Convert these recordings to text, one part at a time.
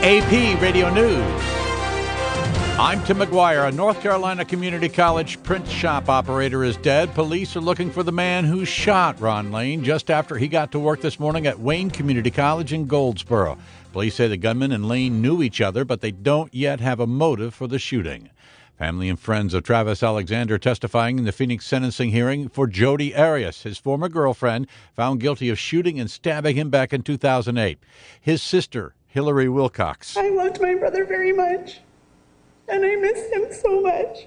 AP Radio News. I'm Tim McGuire. A North Carolina Community College print shop operator is dead. Police are looking for the man who shot Ron Lane just after he got to work this morning at Wayne Community College in Goldsboro. Police say the gunman and Lane knew each other, but they don't yet have a motive for the shooting. Family and friends of Travis Alexander testifying in the Phoenix sentencing hearing for Jodi Arias, his former girlfriend, found guilty of shooting and stabbing him back in 2008. His sister, Hillary Wilcox. I loved my brother very much, and I miss him so much.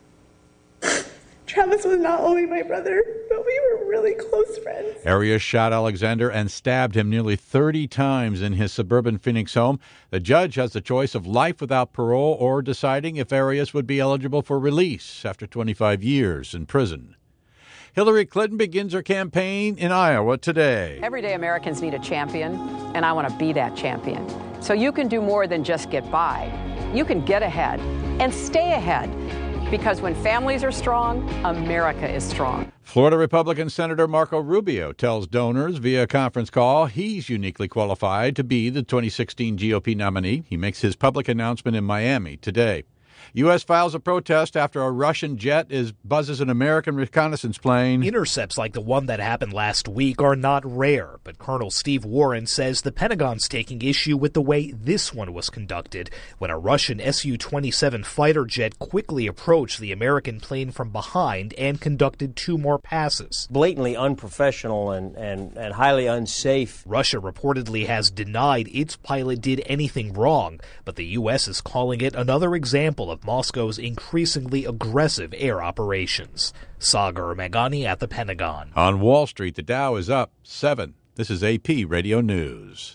Travis was not only my brother, but we were really close friends. Arias shot Alexander and stabbed him nearly 30 times in his suburban Phoenix home. The judge has the choice of life without parole or deciding if Arias would be eligible for release after 25 years in prison. Hillary Clinton begins her campaign in Iowa today. Everyday Americans need a champion, and I want to be that champion. So you can do more than just get by. You can get ahead and stay ahead. Because when families are strong, America is strong. Florida Republican Senator Marco Rubio tells donors via conference call he's uniquely qualified to be the 2016 GOP nominee. He makes his public announcement in Miami today. U.S. files a protest after a Russian jet buzzes an American reconnaissance plane. Intercepts like the one that happened last week are not rare, but Colonel Steve Warren says the Pentagon's taking issue with the way this one was conducted, when a Russian Su-27 fighter jet quickly approached the American plane from behind and conducted 2 more passes. Blatantly unprofessional and highly unsafe. Russia reportedly has denied its pilot did anything wrong, but the U.S. is calling it another example of Moscow's increasingly aggressive air operations. Sagar Meghani at the Pentagon. On Wall Street, the Dow is up 7. This is AP Radio News.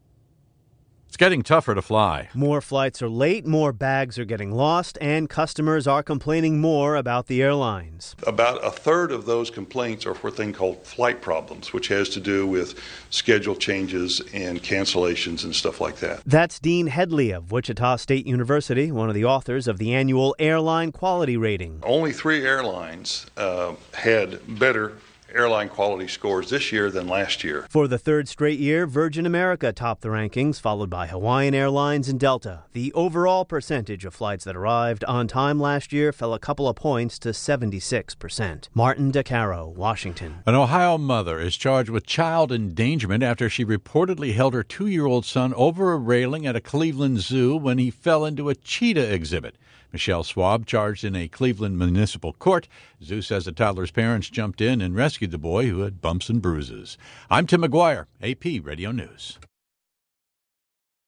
It's getting tougher to fly. More flights are late, more bags are getting lost, and customers are complaining more about the airlines. About a third of those complaints are for a thing called flight problems, which has to do with schedule changes and cancellations and stuff like that. That's Dean Headley of Wichita State University, one of the authors of the annual Airline Quality Rating. Only 3 airlines had better airline quality scores this year than last year. For the 3rd straight year, Virgin America topped the rankings, followed by Hawaiian Airlines and Delta. The overall percentage of flights that arrived on time last year fell a couple of points to 76%. Martin DeCaro, Washington. An Ohio mother is charged with child endangerment after she reportedly held her 2-year-old son over a railing at a Cleveland zoo when he fell into a cheetah exhibit. Michelle Schwab charged in a Cleveland municipal court. Zoo says the toddler's parents jumped in and rescued the boy who had bumps and bruises. I'm Tim McGuire, AP Radio News.